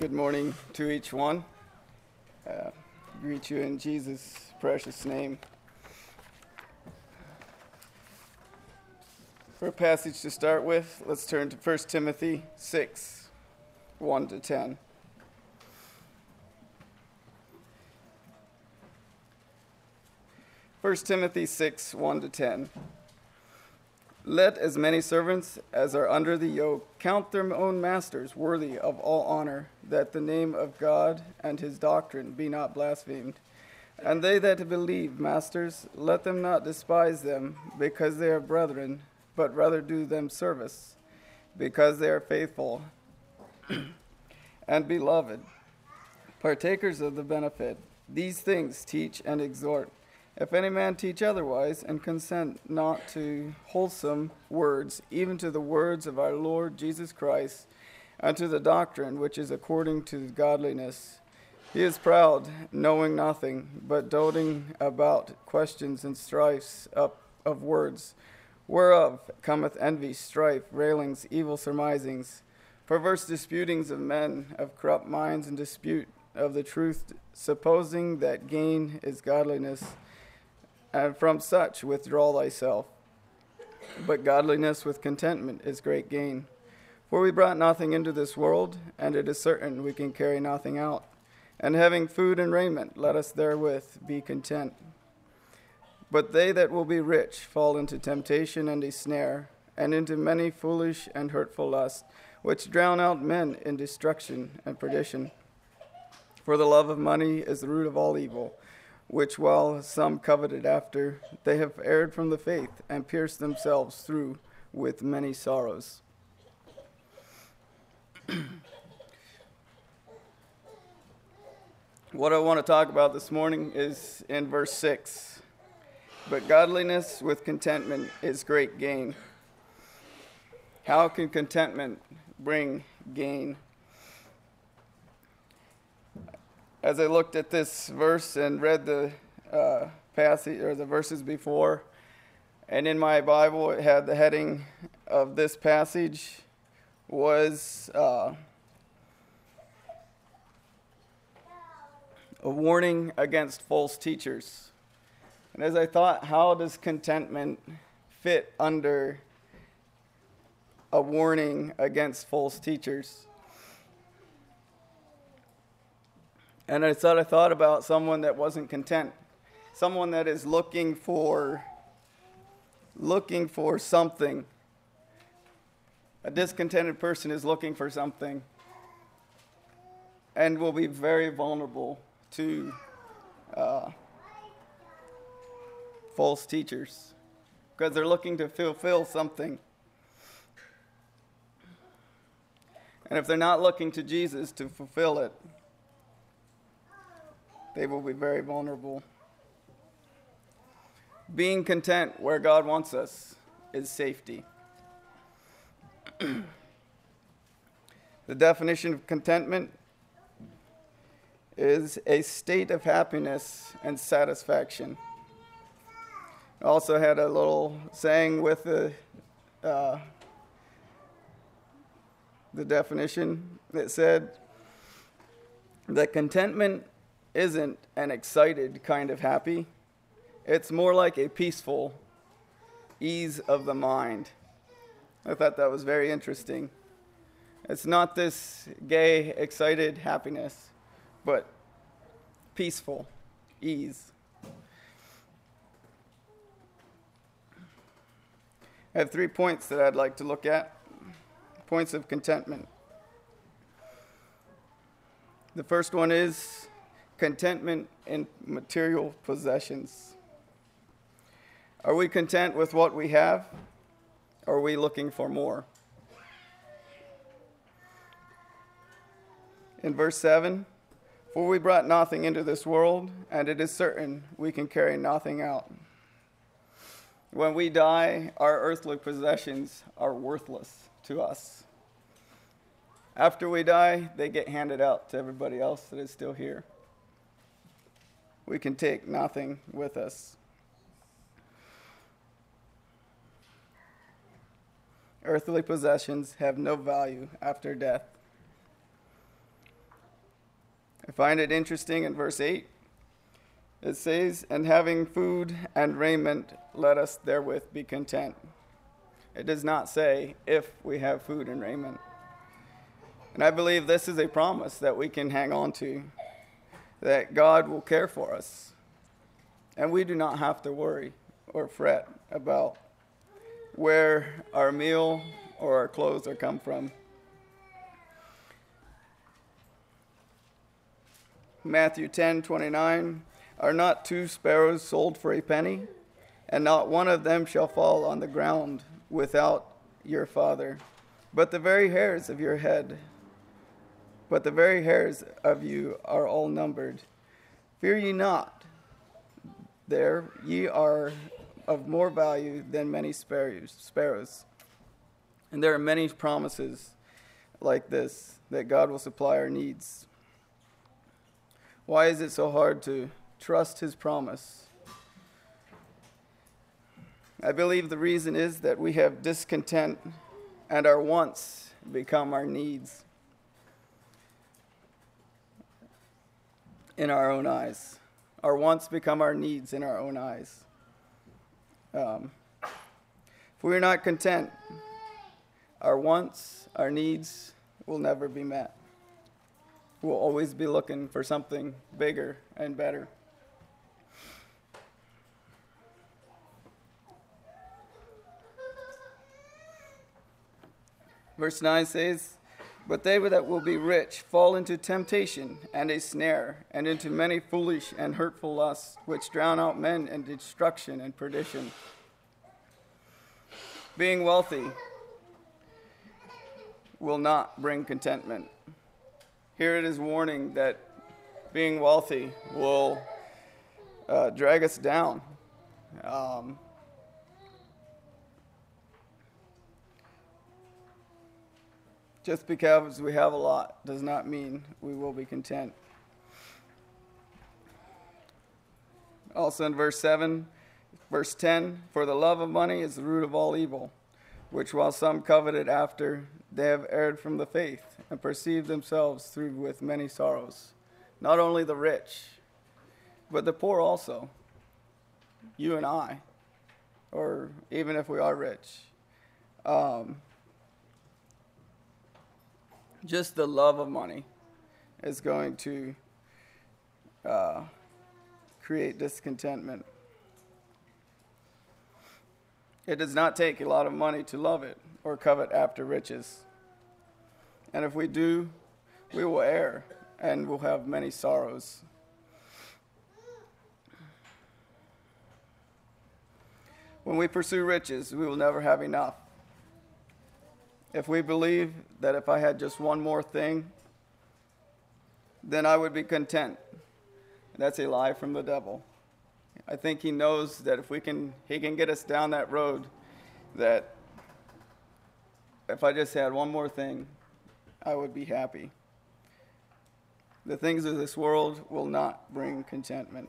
Good morning to each one. Greet you in Jesus' precious name. For a passage to start with, let's turn to 1 Timothy 6, 1 to 10. First Timothy 6, 1 to 10. Let as many servants as are under the yoke count their own masters worthy of all honor, that the name of God and his doctrine be not blasphemed. And they that believe masters, let them not despise them, because they are brethren, but rather do them service, because they are faithful and beloved, partakers of the benefit. These things teach and exhort. If any man teach otherwise, and consent not to wholesome words, even to the words of our Lord Jesus Christ, and to the doctrine which is according to godliness, he is proud, knowing nothing, but doting about questions and strifes of words, whereof cometh envy, strife, railings, evil surmisings, perverse disputings of men of corrupt minds, and dispute of the truth, supposing that gain is godliness. And from such withdraw thyself. But godliness with contentment is great gain. For we brought nothing into this world, and it is certain we can carry nothing out. And having food and raiment, let us therewith be content. But they that will be rich fall into temptation and a snare, and into many foolish and hurtful lusts, which drown out men in destruction and perdition. For the love of money is the root of all evil, which while some coveted after, they have erred from the faith, and pierced themselves through with many sorrows. What I want to talk about this morning is in verse 6. But godliness with contentment is great gain. How can contentment bring gain? As I looked at this verse and read the passage or the verses before, and in my Bible it had the heading of this passage was a warning against false teachers. And as I thought, how does contentment fit under a warning against false teachers? And I thought about someone that wasn't content, someone that is looking for something. A discontented person is looking for something and will be very vulnerable to false teachers because they're looking to fulfill something. And if they're not looking to Jesus to fulfill it, they will be very vulnerable. Being content where God wants us is safety. The definition of contentment is a state of happiness and satisfaction. I also had a little saying with the definition that said that contentment isn't an excited kind of happy. It's more like a peaceful ease of the mind. I thought that was very interesting. It's not this gay, excited happiness, but peaceful ease. I have 3 points that I'd like to look at. Points of contentment. The first one is contentment in material possessions. Are we content with what we have? Or are we looking for more? In verse 7, for we brought nothing into this world, and it is certain we can carry nothing out. When we die, our earthly possessions are worthless to us. After we die, they get handed out to everybody else that is still here. We can take nothing with us. Earthly possessions have no value after death. find it interesting in verse 8. It says, "And having food and raiment, let us therewith be content." It does not say if we have food and raiment. And I believe this is a promise that we can hang on to, that God will care for us. And we do not have to worry or fret about where our meal or our clothes are come from. Matthew 10:29, "Are not 2 sparrows sold for a penny? And not one of them shall fall on the ground without your Father. But the very hairs of your head, but the very hairs of you are all numbered. Fear ye not, there ye are of more value than many sparrows." And there are many promises like this, that God will supply our needs. Why is it so hard to trust his promise? I believe the reason is that we have discontent and our wants become our needs in our own eyes. Our wants become our needs in our own eyes. If we are not content, our wants, our needs will never be met. We'll always be looking for something bigger and better. Verse 9 says, "But they that will be rich fall into temptation and a snare, and into many foolish and hurtful lusts, which drown out men in destruction and perdition." Being wealthy will not bring contentment. Here it is warning that being wealthy will drag us down. Just because we have a lot does not mean we will be content. Also in verse 10, "For the love of money is the root of all evil, which while some coveted after, they have erred from the faith, and perceived themselves through with many sorrows." Not only the rich, but the poor also. You and I, or even if we are rich. Just the love of money is going to create discontentment. It does not take a lot of money to love it or covet after riches. And if we do, we will err and will have many sorrows. When we pursue riches, we will never have enough. If we believe that if I had just one more thing, then I would be content, that's a lie from the devil. I think he knows that if he can get us down that road, that if I just had one more thing, I would be happy. The things of this world will not bring contentment.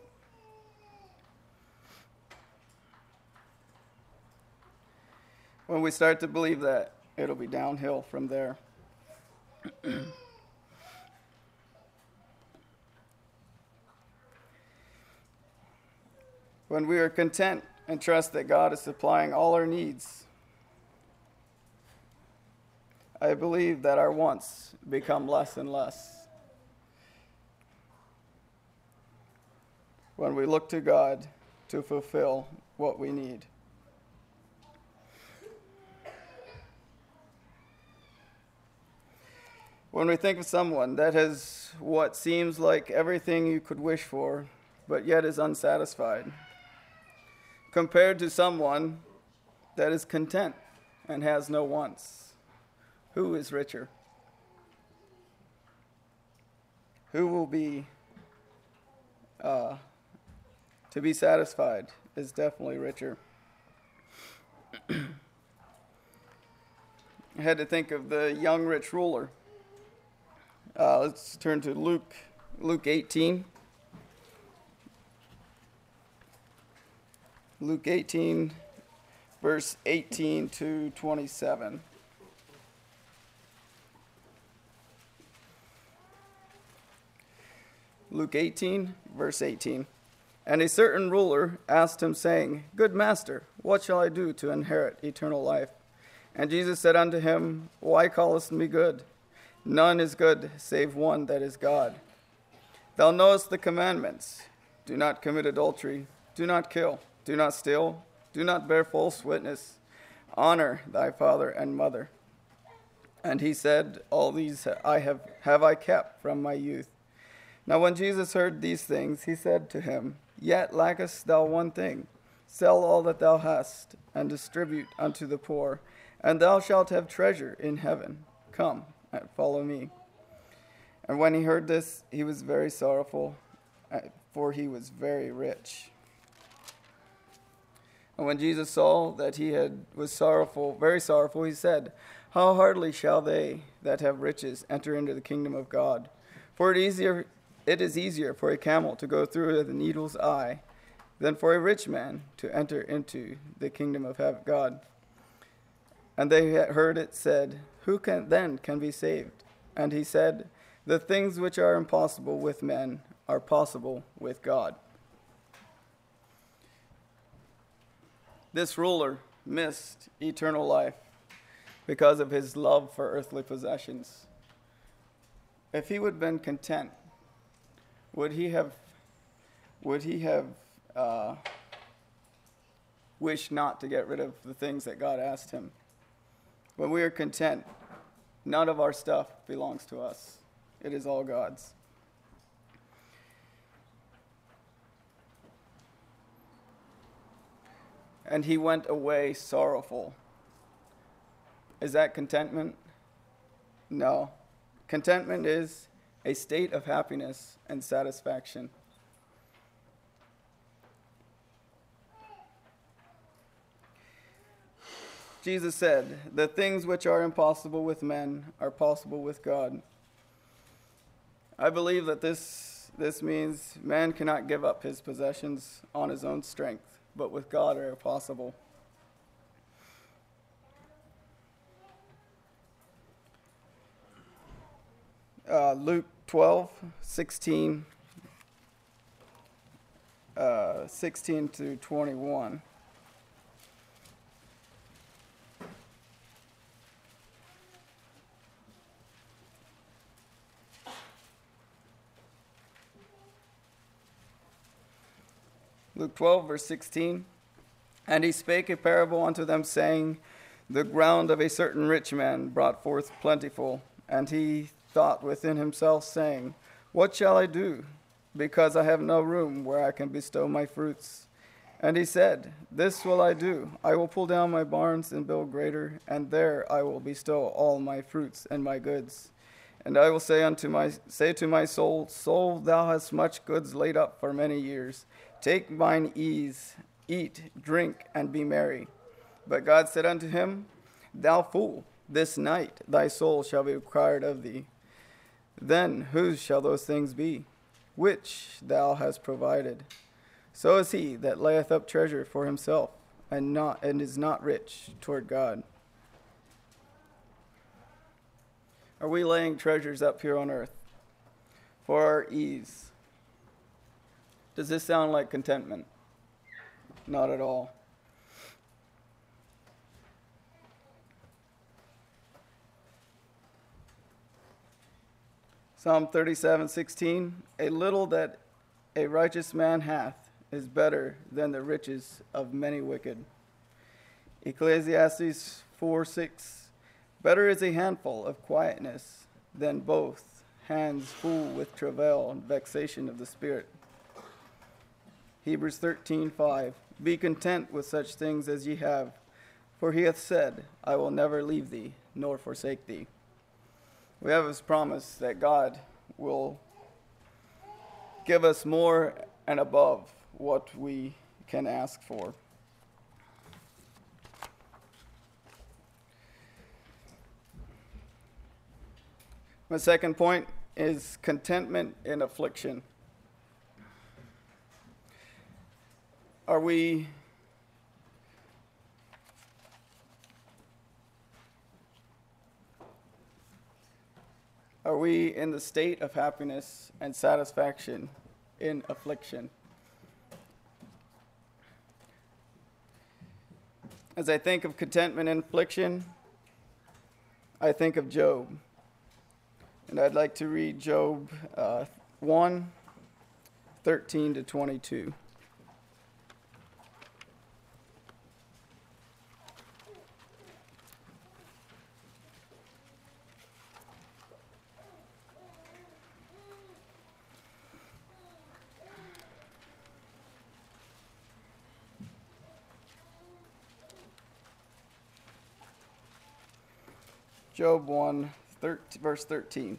When we start to believe that, it'll be downhill from there. When we are content and trust that God is supplying all our needs, I believe that our wants become less and less. When we look to God to fulfill what we need. When we think of someone that has what seems like everything you could wish for, but yet is unsatisfied, compared to someone that is content and has no wants, who is richer? Who will be, to be satisfied is definitely richer. I had to think of the young rich ruler. Let's turn to Luke 18. Luke 18, verse 18 to 27. Luke 18, verse 18. And a certain ruler asked him, saying, Good master, what shall I do to inherit eternal life? And Jesus said unto him, Why callest me good? None is good save one, that is God. Thou knowest the commandments. Do not commit adultery. Do not kill. Do not steal. Do not bear false witness. Honor thy father and mother. And he said, All these have I kept from my youth. Now when Jesus heard these things, he said to him, Yet lackest thou one thing. Sell all that thou hast, and distribute unto the poor, and thou shalt have treasure in heaven. Come and follow me. And when he heard this, he was very sorrowful, for he was very rich. And when Jesus saw that was sorrowful, very sorrowful, he said, How hardly shall they that have riches enter into the kingdom of God? For it is easier for a camel to go through the needle's eye than for a rich man to enter into the kingdom of God. And they heard it said, Who can be saved? And he said, The things which are impossible with men are possible with God. This ruler missed eternal life because of his love for earthly possessions. If he would have been content, would he have wished not to get rid of the things that God asked him? When we are content, none of our stuff belongs to us. It is all God's. And he went away sorrowful. Is that contentment? No. Contentment is a state of happiness and satisfaction. Jesus said, The things which are impossible with men are possible with God. I believe that this means man cannot give up his possessions on his own strength, but with God are possible. Luke 12, 16 to 21. Luke 12, verse 16. And he spake a parable unto them, saying, The ground of a certain rich man brought forth plentiful. And he thought within himself, saying, What shall I do? Because I have no room where I can bestow my fruits. And he said, This will I do. I will pull down my barns and build greater, and there I will bestow all my fruits and my goods. And I will say to my soul, Soul, thou hast much goods laid up for many years. Take mine ease, eat, drink, and be merry. But God said unto him, Thou fool, this night thy soul shall be required of thee. Then whose shall those things be, which thou hast provided? So is he that layeth up treasure for himself, and is not rich toward God. Are we laying treasures up here on earth for our ease? Does this sound like contentment? Not at all. Psalm 37:16, A little that a righteous man hath is better than the riches of many wicked. Ecclesiastes 4:6, Better is a handful of quietness than both hands full with travail and vexation of the spirit. Hebrews 13:5, Be content with such things as ye have, for he hath said, I will never leave thee, nor forsake thee. We have his promise that God will give us more and above what we can ask for. My second point is contentment in affliction. Are we Are we in the state of happiness and satisfaction in affliction? As I think of contentment in affliction, I think of Job. And I'd like to read Job 1, 13 to 22. Job 1, verse 13.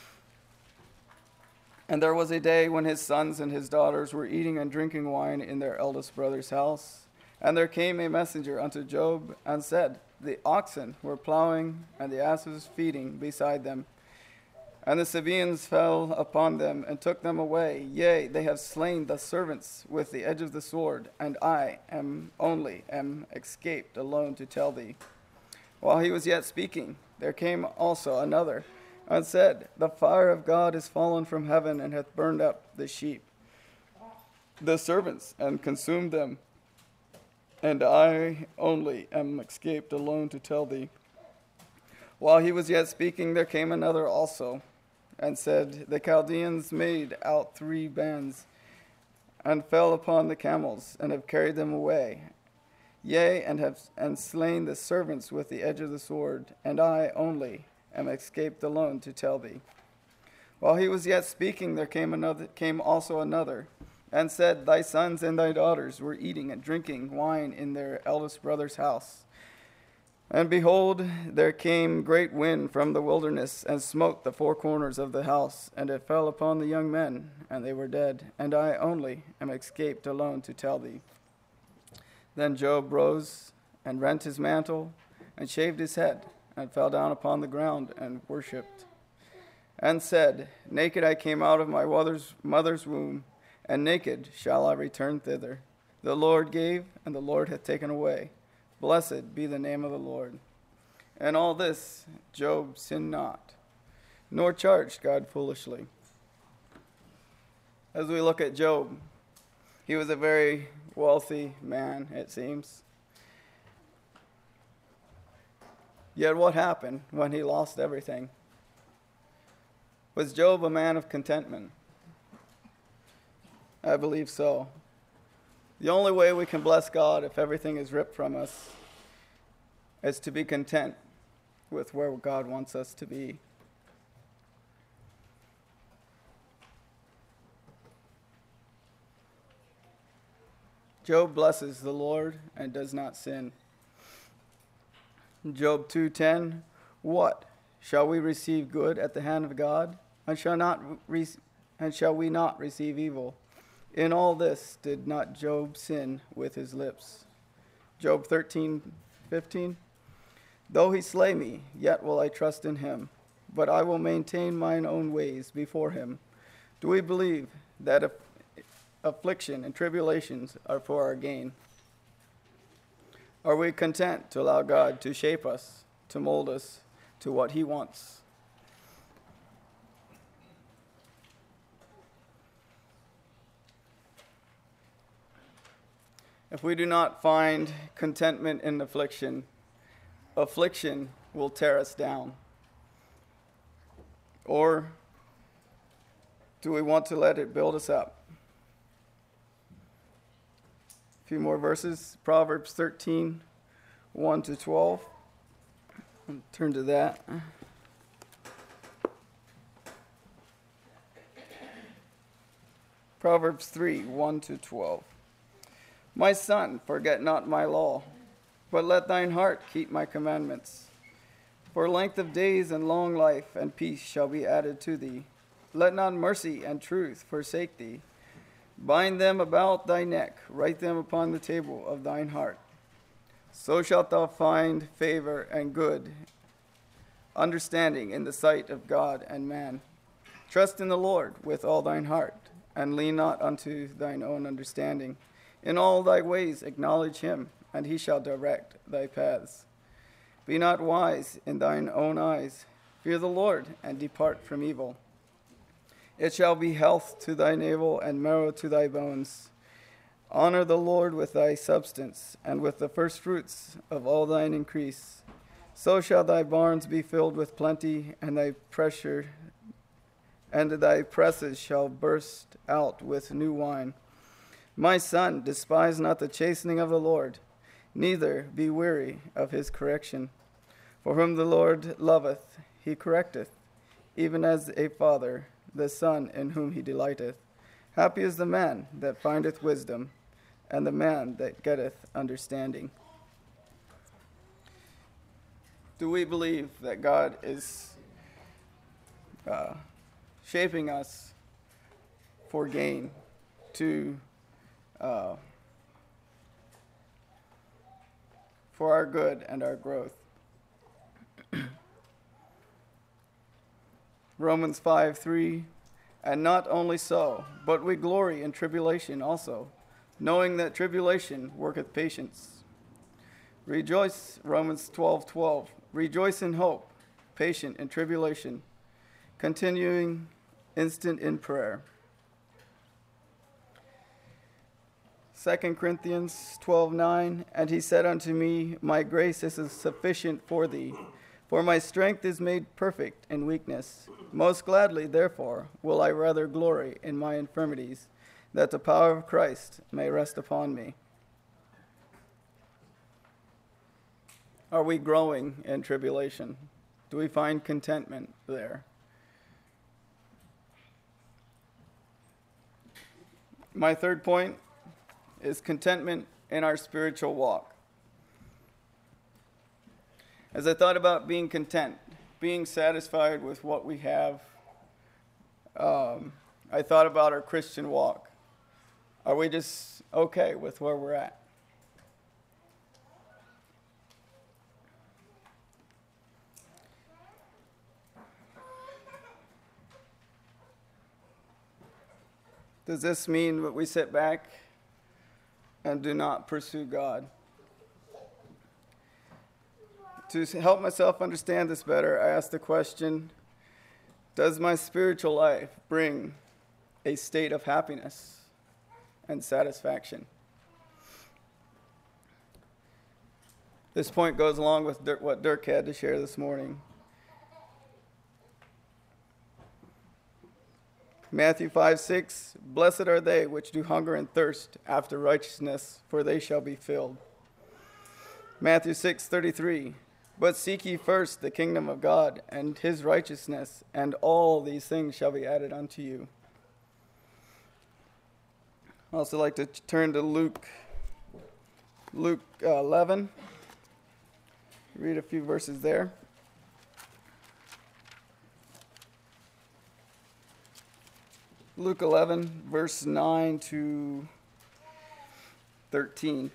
And there was a day when his sons and his daughters were eating and drinking wine in their eldest brother's house. And there came a messenger unto Job and said, The oxen were plowing, and the asses feeding beside them. And the Sabaeans fell upon them and took them away. Yea, they have slain the servants with the edge of the sword, and I am escaped alone to tell thee. While he was yet speaking, there came also another, and said, The fire of God is fallen from heaven, and hath burned up the sheep, the servants, and consumed them. And I only am escaped alone to tell thee. While he was yet speaking, there came another also, and said, The Chaldeans made out 3 bands, and fell upon the camels, and have carried them away. Yea, and slain the servants with the edge of the sword, and I only am escaped alone to tell thee. While he was yet speaking, there came also another, and said, Thy sons and thy daughters were eating and drinking wine in their eldest brother's house. And behold, there came great wind from the wilderness, and smote the 4 corners of the house, and it fell upon the young men, and they were dead, and I only am escaped alone to tell thee. Then Job rose and rent his mantle and shaved his head and fell down upon the ground and worshipped and said, Naked I came out of my mother's womb, and naked shall I return thither. The Lord gave, and the Lord hath taken away. Blessed be the name of the Lord. And all this Job sinned not, nor charged God foolishly. As we look at Job, he was a very wealthy man, it seems. Yet what happened when he lost everything? Was Job a man of contentment? I believe so. The only way we can bless God if everything is ripped from us is to be content with where God wants us to be. Job blesses the Lord and does not sin. Job 2:10, What? Shall we receive good at the hand of God? And shall we not receive evil? In all this did not Job sin with his lips. Job 13:15, Though he slay me, yet will I trust in him, but I will maintain mine own ways before him. Do we believe that affliction and tribulations are for our gain? Are we content to allow God to shape us, to mold us to what he wants? If we do not find contentment in affliction, affliction will tear us down. Or do we want to let it build us up? A few more verses. Proverbs 13, 1 to 12. I'll turn to that. Proverbs 3, 1 to 12. My son, forget not my law, but let thine heart keep my commandments. For length of days and long life and peace shall be added to thee. Let not mercy and truth forsake thee. Bind them about thy neck, write them upon the table of thine heart. So shalt thou find favor and good understanding in the sight of God and man. Trust in the Lord with all thine heart, and lean not unto thine own understanding. In all thy ways acknowledge him, and he shall direct thy paths. Be not wise in thine own eyes. Fear the Lord, and depart from evil. It shall be health to thy navel, and marrow to thy bones. Honor the Lord with thy substance, and with the firstfruits of all thine increase. So shall thy barns be filled with plenty, and thy presses shall burst out with new wine. My son, despise not the chastening of the Lord, neither be weary of his correction. For whom the Lord loveth, he correcteth, even as a father the son in whom he delighteth. Happy is the man that findeth wisdom, and the man that getteth understanding. Do we believe that God is shaping us for gain, for our good and our growth? Romans 5:3, and not only so, but we glory in tribulation also, knowing that tribulation worketh patience. Rejoice, Romans 12:12, rejoice in hope, patient in tribulation, continuing instant in prayer. 2 Corinthians 12:9, and he said unto me, my grace is sufficient for thee, for my strength is made perfect in weakness. Most gladly, therefore, will I rather glory in my infirmities, that the power of Christ may rest upon me. Are we growing in tribulation? Do we find contentment there? My third point is contentment in our spiritual walk. As I thought about being content, being satisfied with what we have, I thought about our Christian walk. Are we just okay with where we're at? Does this mean that we sit back and do not pursue God? To help myself understand this better, I asked the question, does my spiritual life bring a state of happiness and satisfaction? This point goes along with what Dirk had to share this morning. Matthew 5:6, blessed are they which do hunger and thirst after righteousness, for they shall be filled. Matthew 6:33, but seek ye first the kingdom of God and his righteousness, and all these things shall be added unto you. I also like to turn to Luke 11. Read a few verses there. Luke 11, verse 9 to 13.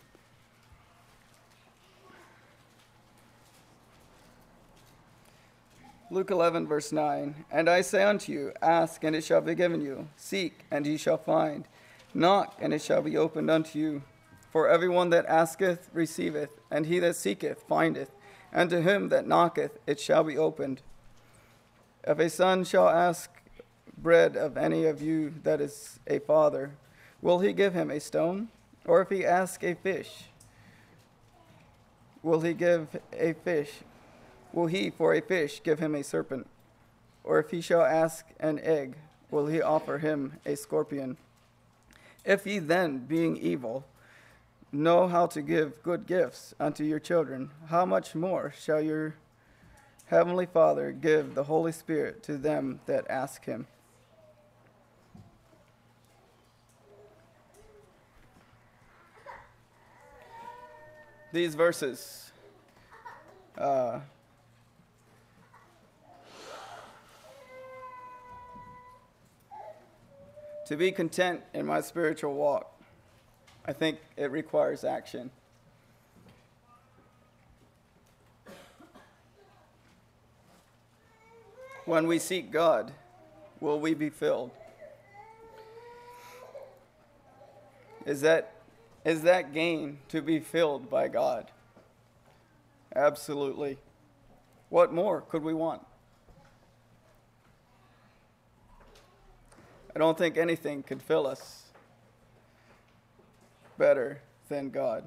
Luke 11, verse 9, and I say unto you, ask, and it shall be given you. Seek, and ye shall find. Knock, and it shall be opened unto you. For everyone that asketh receiveth, and he that seeketh findeth, and to him that knocketh it shall be opened. If a son shall ask bread of any of you that is a father, will he give him a stone? Or if he ask a fish, will he for a fish give him a serpent? Or if he shall ask an egg, will he offer him a scorpion? If ye then, being evil, know how to give good gifts unto your children, how much more shall your heavenly Father give the Holy Spirit to them that ask him? These verses to be content in my spiritual walk, I think it requires action. When we seek God, will we be filled? Is that gain to be filled by God? Absolutely. What more could we want? I don't think anything could fill us better than God.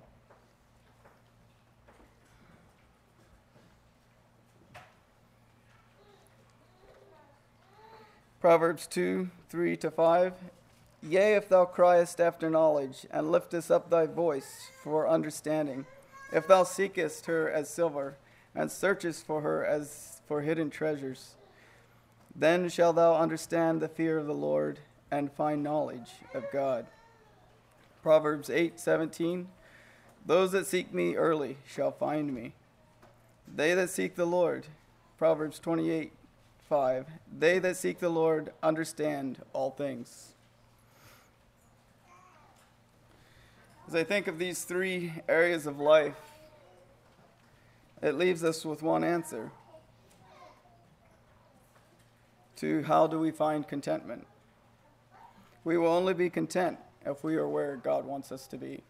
Proverbs 2:3-5. Yea, if thou criest after knowledge, and liftest up thy voice for understanding, if thou seekest her as silver, and searchest for her as for hidden treasures, then shalt thou understand the fear of the Lord, and find knowledge of God. Proverbs 8:17. Those that seek me early shall find me. They that seek the Lord. Proverbs 28:5. They that seek the Lord understand all things. As I think of these three areas of life, it leaves us with one answer to how do we find contentment. We will only be content if we are where God wants us to be.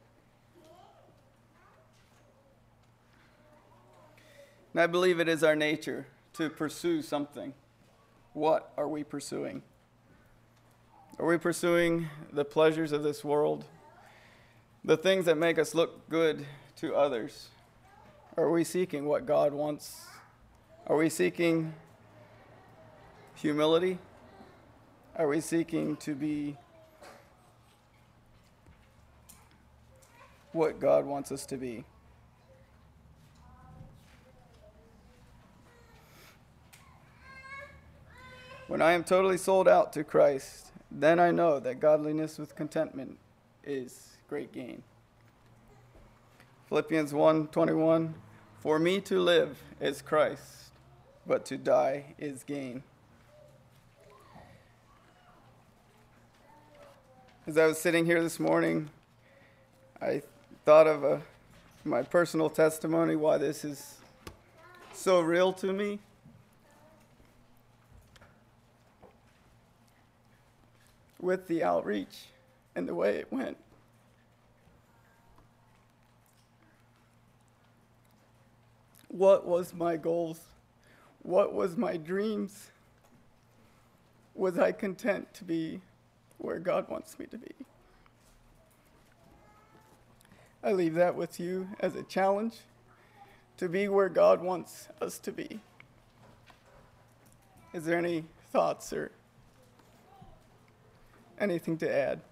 And I believe it is our nature to pursue something. What are we pursuing? Are we pursuing the pleasures of this world? The things that make us look good to others? Are we seeking what God wants? Are we seeking humility? Are we seeking to be what God wants us to be? When I am totally sold out to Christ, then I know that godliness with contentment is great gain. Philippians 1:21, for me to live is Christ, but to die is gain. As I was sitting here this morning, I thought of my personal testimony, why this is so real to me. With the outreach and the way it went. What was my goals? What was my dreams? Was I content to be where God wants me to be? I leave that with you as a challenge to be where God wants us to be. Is there any thoughts or anything to add?